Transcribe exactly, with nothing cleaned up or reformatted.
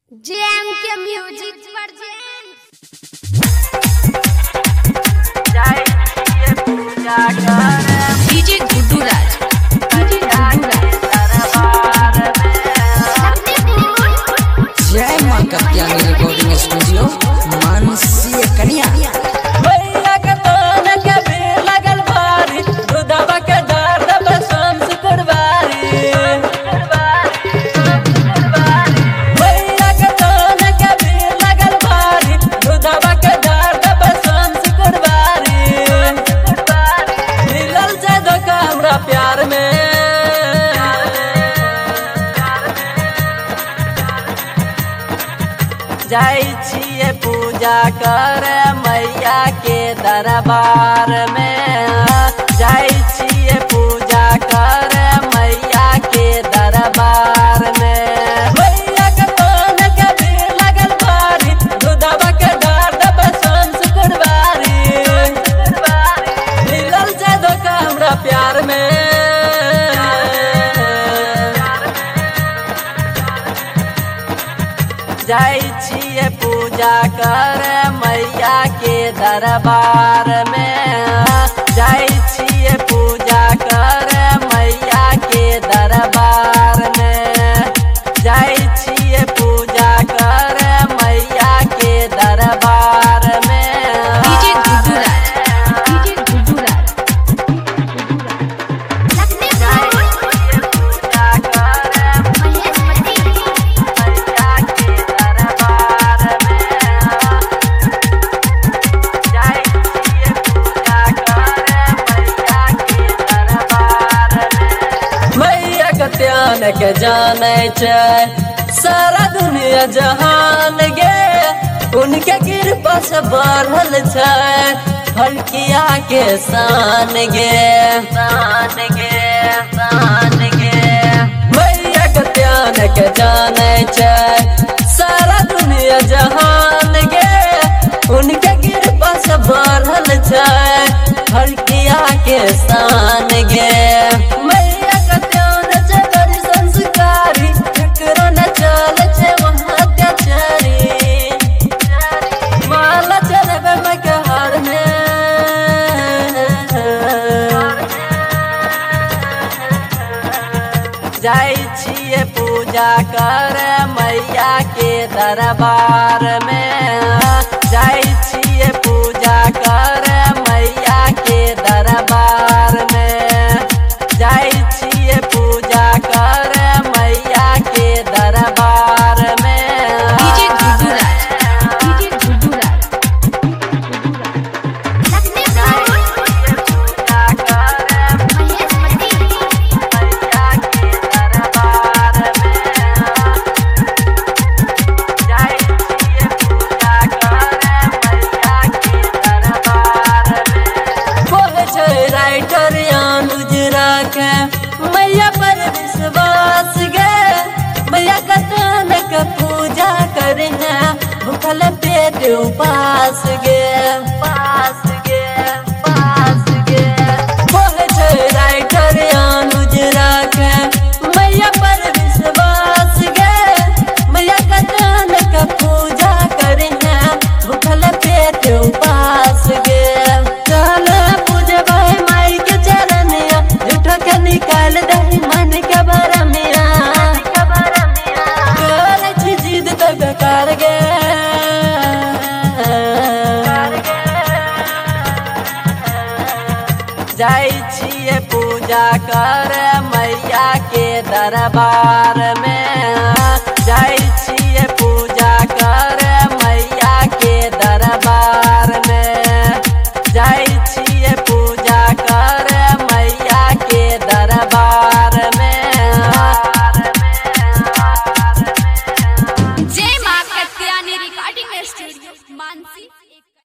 JM के music present जय ये पूजा कर डीजे गुड्डू राज डीजे गुड्डू राज जय मां कत्यानी रिकॉर्डिंग स्टूडियो मानसी कन्या भैया के तोन के भी लगल भारी दुधवा के दर्द बसम सुकुरवारी भैया के तोन के भी लगल भारी दुधवा के दर्द बसम सुकुरवारी मिलल से धोखा हमरा प्यार में जाई छिए पूजा कर मैया के दरबार में जाई छिए पूजा कर मैया के दरबार में मैया के तोन के भी लगल भारी दुधवा के दर्द बसम सुकुरवारी मिलल से धोखा हमरा प्यार में जाई छिए पूजा कर मैया के दरबार में जाई छिए पूजा कर मैया के दरबार में जाई छिए पूजा कर मैया के दरबार में डीजे गुड्डू राज डीजे गुड्डू राज पूजा कर मैया के दरबार में जाई छिए पूजा कर मैया के दरबार में मैया के ध्यान के जाने छै सारा दुनिया जहान गे उनके कृपा से बढ़ल छै हल्किया के शान गे शान गे शान गे मैया के ध्यान के जाने छै सारा दुनिया जहान गे उनके कृपा से बढ़ल छै हल्किया के शान गे मैया के ध्यान छै बड़ी संस्कारी केकरो न चल छै वहाँ के चरी माला चढ़बे मैं के हार में जाई छिए पूजा कर मैया के दरबार में जाई छिए पूजा कर मैया के दरबार में जाई छिए पूजा कर मैया के दरबार में डीजे गुड्डू राज डीजे गुड्डू राज पूजा कर मैया के दरबार में जाई छिए पूजा कर मैया के दरबार में बोले छै राइटर अनुज राखे मैया पर विश्वास गे मैया के तन के पूजा करना भूखल पेट उपास गे पास गे पास गे बोले छै राइटर अनुज राखे मैया पर विश्वास गे मैया के तन के पूजा करना भूखल पेट उपास गे चल पूजबै माई के चरनिया झूठो के निकाल दही मन के बरमिया कर छी जिद तो बेकार गे जाई छिए पूजा कर मैया के दरबार में जाई